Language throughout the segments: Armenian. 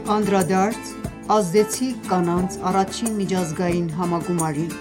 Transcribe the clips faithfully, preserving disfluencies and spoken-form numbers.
Անդրադարձ ազդեցիկ կանանց առաջին միջազգային համագումարին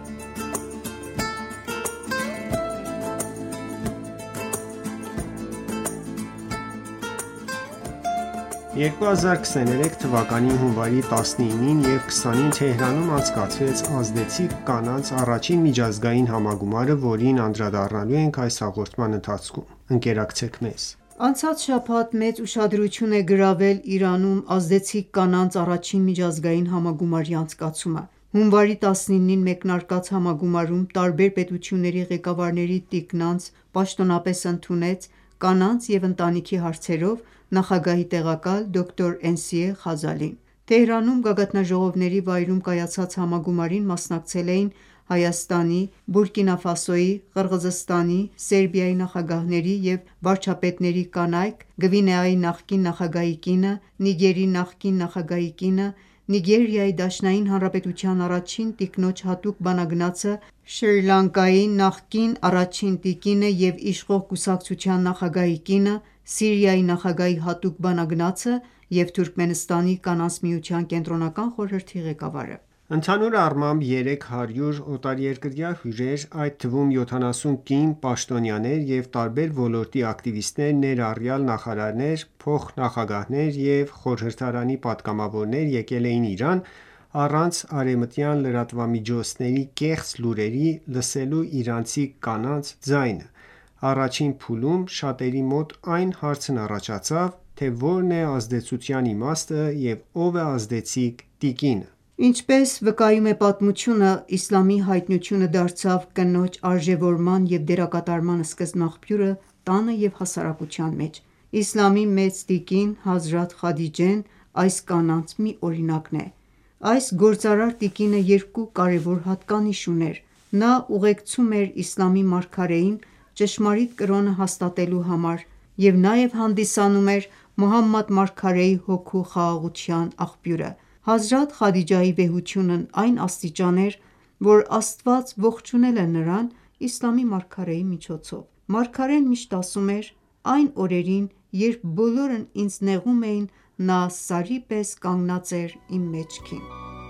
երկու հազար քսաներեք թվականի հունվարի տասնինին և քսանին Թեհրանում անցկացվեց ազդեցիկ կանանց առաջին միջազգային համագումարը, որին անդրադառնալու ենք այս հաղորդման ընթացքում: Ընկերակցեք մեզ: Անցած շաբաթ մեծ ուշադրություն է գրավել Իրանում ազդեցիկ կանանց առաջին միջազգային համագումարի անցկացումը: Հունվարի տասնինին մեկնարկած համագումարում տարբեր պետությունների ղեկավարների տիկնանց պաշտոնապես ընդունեց կանանց և ընտանիքի հարցերով նախագահի տեղակալ դոկտոր Էնսիե Խազալին: Թեհրանում գագաթնաժողովների վայրում կայացած համագումարին մասնակցել էին Հայաստանի, Բուրկինա Ֆասոյի, Ղրղզստանի, Սերբիայի նախագահների և վարչապետների կանայք, Գվինեայի նախկին նախագահի կինը, Նիգերի նախկին նախագահի կինը, Նիգերիայի Դաշնային Հանրապետության առաջին տիկնոջ հատուկ բանագնացը, Շրի Լանկայի նախկին առաջին տիկինը և իշխող կուսակցության նախագահի կինը, Սիրիայի նախագահի հատուկ բանագնացը և Թուրքմենստանի կանանց միության կենտրոնական խորհրդի ղեկավարը: Ընդհանուր առմամբ երեք հարյուր օտարերկրյա հյուրեր, այդ թվում յոթանասուն կին պաշտոնյաներ և տարբեր ոլորտի ակտիվիստներ, ներառյալ նախարարներ, փոխնախագահներ և խորհրդարանի պատգամավորներ եկել էին Իրան առանց արևմտյան լրատվամիջոցների կեղծ լուրերի լսելու իրանցի կանանց ձայնը: Առաջին փուլում շատերի մոտ այն հարցն առաջացավ, թե որն է ազդեցության իմաստը և ով է ազդեցիկ տիկինը: Ինչպես վկայում է պատմությունը, իսլամի հայտնությունը դարձավ կնոջ արժևորման և դերակատարման սկզբնաղբյուրը տանը և հասարակության մեջ: Իսլամի մեծ տիկին Հազրաթ Խադիջեն այս կանանց մի օրինակն է: Այս գործարար տիկինը երկու կարևոր հատկանիշ ուներ: Նա ուղեկցում էր իսլամի մարգարեին ճշմարիտ կրոնը հաստատելու համար և նաև հանդիսանում էր Մոհամմադ մարգարեի հոգու խաղաղության աղբյուրը: Հազրաթ Խադիջայի վեհությունն այն աստիճան էր, որ Աստված ողջունել է նրան իսլամի մարգարեի միջոցով: Մարգարեն միշտ ասում էր. «Այն օրերին, երբ բոլորն ինձ նեղում էին, նա սարի պես կանգնած էր իմ մեջքին»: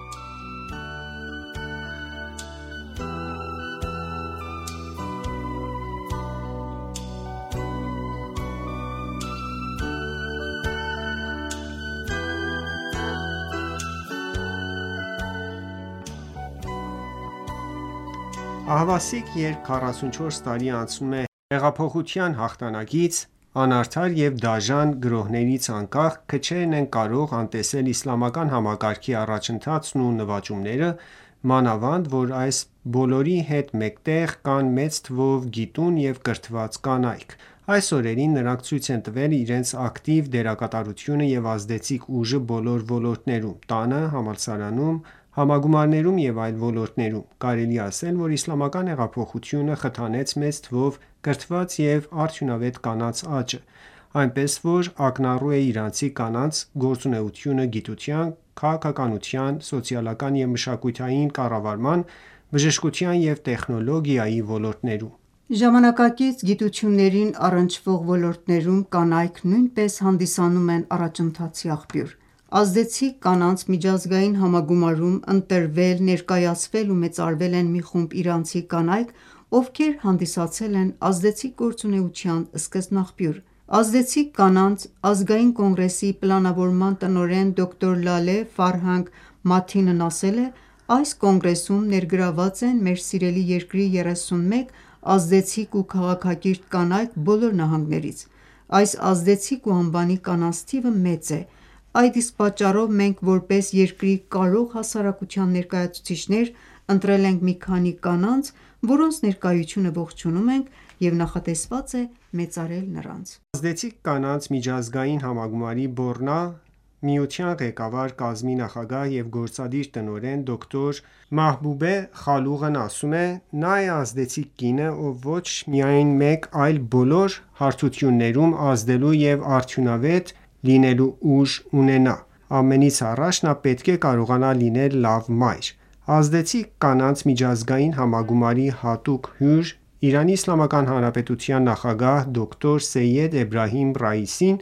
Ահավասիկ, երբ քառասունչորս տարի անցնում է հեղափոխության հաղթանակից, անարդար և դաժան գրոհներից անկախ, քչերն են կարող անտեսել իսլամական համակարգի առաջընթացն ու նվաճումները, մանավանդ որ այս բոլորի հետ մեկտեղ կան մեծ թվով գիտուն և կրթված կանայք: Այս օրերին նրանք ցույց են տվել իրենց ակտիվ դերակատարությունը և ազդեցիկ ուժը բոլոր ոլորտներում՝ տանը, համալսարանում, համագումարներում և այլ ոլորտներում: Կարելի է ասել, որ իսլամական հեղափոխությունը խթանեց մեծ թվով կրթված և արդյունավետ կանանց աճը, այնպես որ ակնառու է իրանցի կանանց գործունեությունը գիտության, քաղաքականության, սոցիալական և մշակութային կառավարման, բժշկության և տեխնոլոգիայի ոլորտներում: Ժամանակակից գիտություններին առնչվող ոլորտներում կանայք նույնպես հանդիսանում են առաջընթացի աղբյուր: Ազդեցիկ կանանց միջազգային համագումարում ընտրվել, ներկայացվել ու մեծարվել են մի խումբ իրանցի կանայք, ովքեր հանդիսացել են ազդեցիկ գործունեության սկզբնաղբյուր: Ազդեցիկ կանանց ազգային կոնգրեսի պլանավորման տնօրեն դոկտոր Լալե Ֆարհանգ Մաթինն ասել է. «Այս կոնգրեսում ներգրավված են մեր սիրելի երկրի երեսունմեկ ազդեցիկ ու քաղաքակիրթ կանայք բոլոր նահանգներից: Այս ազդեցիկ ու անվանի կանանց թիվը մեծ է: Այդ իսկ պատճառով մենք որպես երկրի կարող հասարակության ներկայացուցիչներ ընտրել ենք մի քանի կանանց, որոնց ներկայությունը ողջունում ենք և նախատեսված է մեծարել նրանց»: Ազդեցիկ կանանց միջազգային համագումարի Բոռնա միության ղեկավար, կազմի նախագահ և գործադիր տնօրեն դոկտոր Մահբուբե Խալուղն ասում է. «Նա է ազդեցիկ կինը, ով ոչ միայն մեկ, այլ բոլոր հարթություններում ազդելու և արդյունավետ լինելու ուժ ունենա: Ամենից առաջ նա պետք է կարողանա լինել լավ մայր»: Ազդեցիկ կանանց միջազգային համագումարի հատուկ հյուր, ԻԻՀ նախագահ դոկտոր Սեյեդ Էբրահիմ Ռայիսին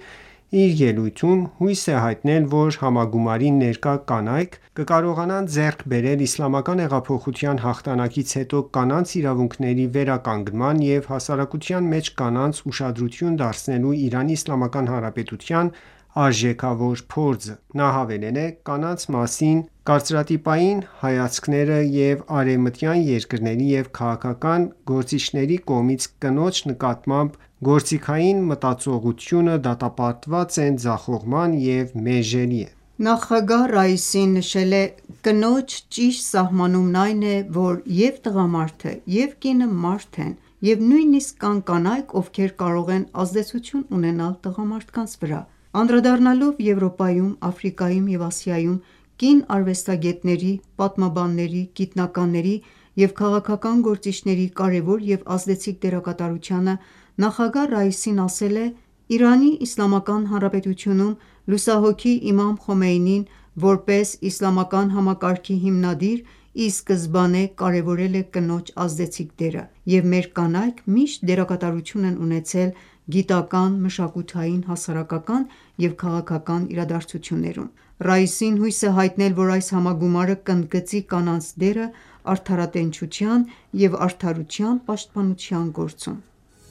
Իր ելույթում հույս է հայտնել, որ համագումարին ներկա կանայք կկարողանան ձեռք բերել իսլամական հեղափոխության հաղթանակից հետո կանանց իրավունքների վերականգնման և հասարակության մեջ կանանց ուշադրություն դարձնելու Իրանի Իսլամական Հանրապետության արժեքավոր փորձը: Նա հավելել է.«Կանանց մասին կարծրատիպային հայացքները և արևմտյան երկրների և քաղաքական գործիչների կողմից կնոջ նկատմամբ գործիքային մտածողությունը դատապարտված են ձախողման և մերժելի է»: Նախագահ Ռայիսին նշել է.«Կնոջ ճիշտ սահմանումն այն է, որ և տղամարդը, և կինը մարդ են, և նույնիսկ կան կանայք, ովքեր կարող են ազդեցություն ունենալ տղամարդկանց վրա»: Անդրադառնալով Եվրոպայում, Աֆրիկայում և Ասիայում կին արվեստագետների, պատմաբանների, գիտնականների և քաղաքական գործիչների կարևոր և ազդեցիկ դերակատարությանը, նախագահ Ռայիսին ասել է.«Իրանի Իսլամական Հանրապետությունում լուսահոգի Իմամ Խոմեյնին, որպես իսլամական համակարգի հիմնադիր, ի սկզբանե կարևորել է կնոջ ազդեցիկ դերը, և մեր կանայք միշտ դերակատարություն են ունեցել գիտական, մշակութային, հասարակական և քաղաքական իրադարձություններում»: Ռայիսին հույս է հայտնել, որ այս համագումարը կընդգծի կանանց դերը արդարատենչության և արդարության պաշտպանության գործում: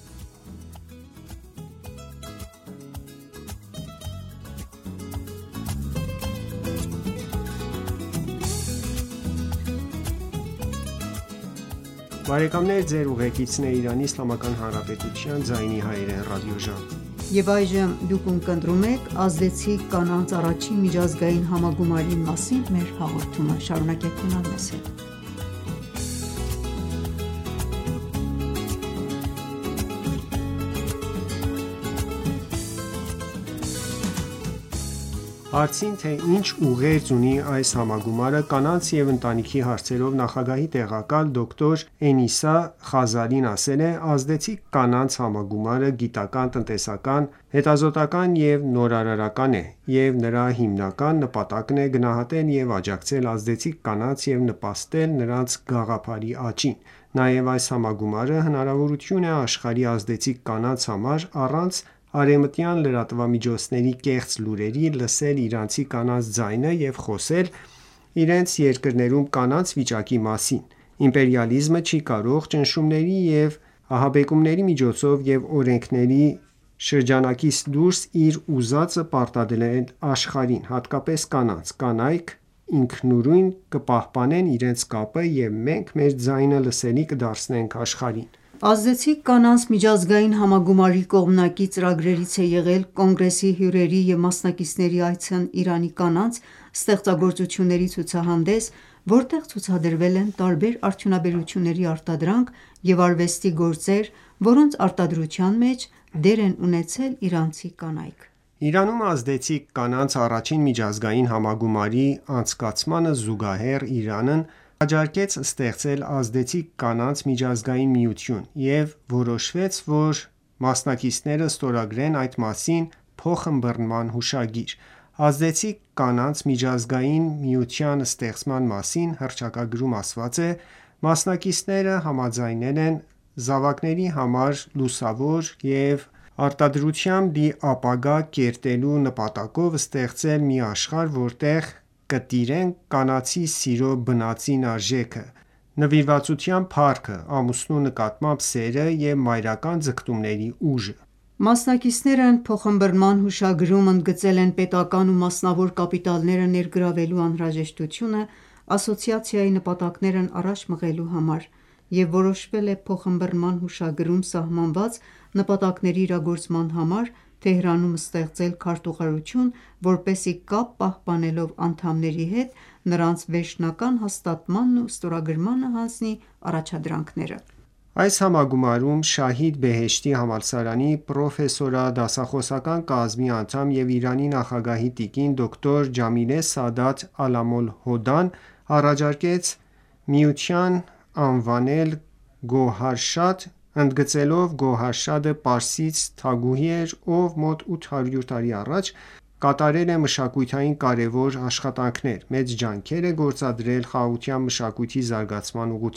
Հարցին, թե ինչ ուղերձ ունի այս համագումարը կանանց և ընտանիքի հարցերով նախագահի տեղակալ դոկտոր Էնիսա Խազալին ասել է.«Ազդեցիկ կանանց համագումարը գիտական, տնտեսական, հետազոտական և նորարարական է և նրա հիմնական նպատակն է գնահատել և աջակցել ազդեցիկ կանանց և նպաստել նրանց գաղափարի աճին: Նաև այս համագումարը հնարավորություն է աշխարհի ազդեցիկ կանանց համար առանց արևմտյան լրատվամիջոցների կեղծ լուրերի, լսել իրանցի կանանց ձայնը և խոսել իրենց երկրներում կանանց վիճակի մասին: Իմպերիալիզմը չի կարող ճնշումների և ահաբեկումների միջոցով և օրենքների շրջանակից դուրս իր ուզածը պարտադրել աշխարհին, հատկապես կանանց: Կանայք ինքնուրույն կպահպանեն իրենց կապը և մենք մեր ձայնը լսելի կդարձնենք աշխարհին»: Ազդեցիկ կանանց միջազգային համագումարի կողմնակի ծրագրերից է եղել Կոնգրեսի հյուրերի և մասնակիցների այցն Իրանի կանանց ստեղծագործությունների ցուցահանդես, որտեղ ցուցադրվել են տարբեր արդյունաբերությունների արտադրանք և արվեստի գործեր, որոնց արտադրության մեջ դեր են ունեցել իրանցի կանայք: Իրանում ազդեցիկ կանանց առաջին միջազգային համագումարի անցկացմանը զուգահեռ Իրանն առաջարկեց ստեղծել Ազդեցիկ կանանց միջազգային միություն և որոշվեց, որ մասնակիցները ստորագրեն այդ մասին փոխըմբռնման հուշագիր: Ազդեցիկ կանանց միջազգային միության ստեղծման մասին հռչակագրում ասված է.«Մասնակիցները համաձայնել են զավակների համար լուսավոր և արտադրությամբ լի ապագա կերտելու նպատակով ստեղծել մի աշխարհ, որտեղ կտիրեն կանացի սիրո բնածին արժեքը, նվիրվածության փառքը, ամուսնու նկատմամբ սերը և մայրական ձգտումների ուժը»: Մասնակիցներն փոխըմբռնման հուշագրում ընդգծել են պետական ու մասնավոր կապիտալները ներգրավելու անհրաժեշտությունը ասոցիացիայի նպատակներն առաջ մղելու համար և որոշվել է փոխըմբռնման հուշագրում սահմանված նպատակների իրագործման համար Թեհրանում ստեղծել քարտուղարություն, որպեսզի կապ պահպանելով անդամների հետ նրանց վերջնական հաստատմանն ու ստորագրմանը հանձնի առաջադրանքները: Այս համագումարում Շահիդ Բեհեշթի համալսարանի պրոֆեսորադասախոսական կազմի անդամ և Իրանի նախագահի տիկին դոկտոր Ջամիլե Սադաթ Ալամոլհոդան առաջարկեց միության անվանել Գոհարշադ, ընդգծելով Գոհարշադը պարսից թագուհի էր, ով մոտ ութ հարյուր տարի առաջ կատարել է մշակութային կարևոր աշխատանքներ, մեծ ջանքեր է գործադրել խաղաղության մշակույթի զարգացման ուղղությամբ: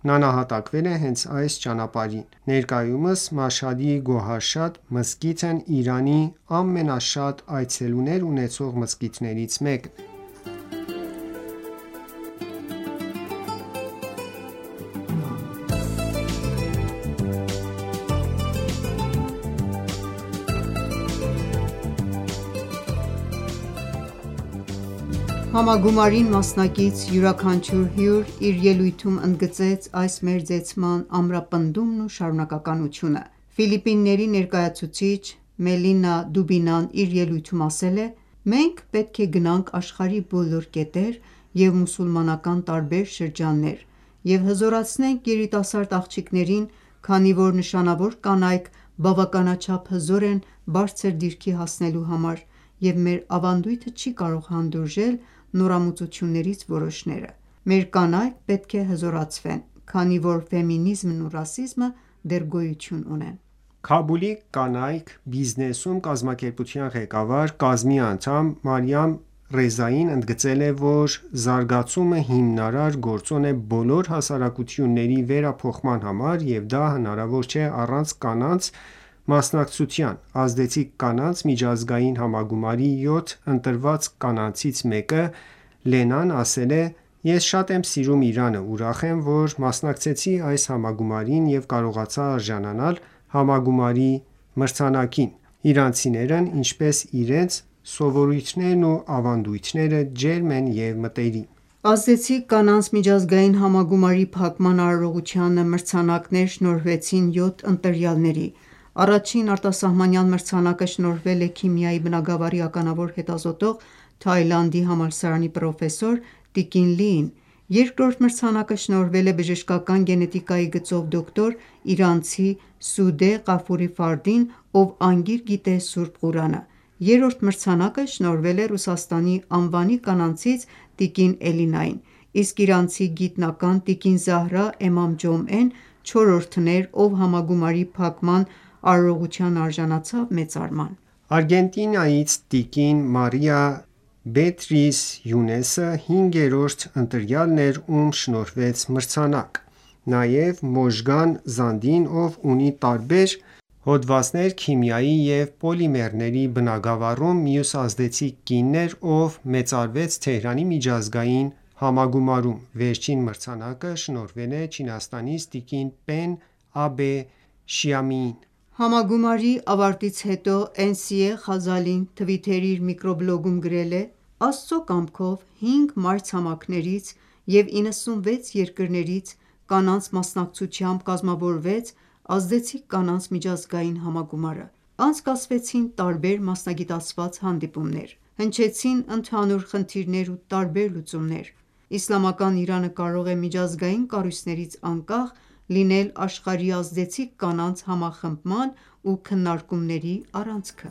Նա նահատակվել է հենց այս ճանապարհին: Ներկայումս Մաշհադի Գոհարշադ մզկիթն Իրանի ամենաշատ այցելուներ ունեցող մզկիթներից մեկն է: Համագումարին մասնակից յուրաքանչյուր հյուր իր ելույթում ընդգծեց այս մերձեցման ամրապնդումն ու շարունակականությունը: Ֆիլիպինների ներկայացուցիչ Մելինա Դուբինան իր ելույթում ասել է. «Մենք պետք է գնանք աշխարհի բոլոր կետեր և մուսուլմանական տարբեր շրջաններ և հզորացնենք երիտասարդ աղջիկներին, քանի որ նշանավոր կանայք բավականաչափ հզոր են բարձր դիրքի հասնելու համար, և մեր ավանդույթը չի կարող հանդուրժել նորամուծություններից որոշները: Մեր կանայք պետք է հզորացվեն, քանի որ ֆեմինիզմն ու ռասիզմը դեռ գոյություն ունեն»: Քաբուլի «Կանայք բիզնեսում» կազմակերպության ղեկավար կազմի անդամ Մարիամ Ռեզային ընդգծել է, որ զարգացումը հիմնարար գործոն է բոլոր հասարակությունների վերափոխման համար և դա հնարավոր չէ առանց կանանց մասնակցության: Ազդեցիկ կանանց միջազգային համագումարի յոթ ընտրված կանանցից մեկը Լենան ասել է. «Ես շատ եմ սիրում Իրանը, ուրախ եմ, որ մասնակցեցի այս համագումարին և կարողացա արժանանալ համագումարի մրցանակին: Իրանցիներն ինչպես իրենց սովորույթներն ու ավանդույթները ջերմ են և մտերիմ»: Ազդեցիկ կանանց միջազգային համագումարի փակման արարողությանը մրցանակներ շնորհվեցին յոթ ընտրյալների: Առաջին արտասահմանյան մրցանակը շնորհվել է քիմիայի բնագավառի ականավոր հետազոտող Թաիլանդի համալսարանի պրոֆեսոր Տիկին Լիին: Երկրորդ մրցանակը շնորհվել է բժշկական գենետիկայի գծով դոկտոր իրանցի Սուդե Ղաֆուրի Ֆարդին, ով անգիր գիտե Սուրբ Ղուրանը: Երրորդ մրցանակը շնորհվել է Ռուսաստանի անվանի կանանցից տիկին Էլինային, իսկ իրանցի գիտնական տիկին Զահրա Էմամջոմեն չորրորդն էր, ով համագումարի փակման արարողությանը արժանացավ մեծարման: Արգենտինայից տիկին Մարիա Բեատրիս Յունեսը հինգերորդ ընտրյալն էր, ում շնորհվեց մրցանակ: Նաև Մոժգան Զանդին, ով ունի տարբեր հոդվածներ քիմիայի և պոլիմերների բնագավառում, մյուս ազդեցիկ կինն էր, ով մեծարվեց Թեհրանի միջազգային համագումարում: Վերջին մրցանակը շնորհվել է Չինաստանից տիկին Պեն Աբեշյամիին: Համագումարի ավարտից հետո Էնսիե Խազալին թվիթերի իր միկրոբլոգում գրել է. «Աստծո կամքով հինգ մայրցամաքներից և իննսունվեց երկրներից կանանց մասնակցությամբ կազմավորվեց ազդեցիկ կանանց միջազգային համագումարը: Անցկացվեցին տարբեր մասնագիտացված հանդիպումներ, հնչեցին ընդհանուր խնդիրներ ու տարբեր լուծումներ: Իսլամական Իրանը կարող է միջազգային կառույցներից անկախ լինել աշխարհի ազդեցիկ կանանց համախմբման ու քննարկումների առանցքը»: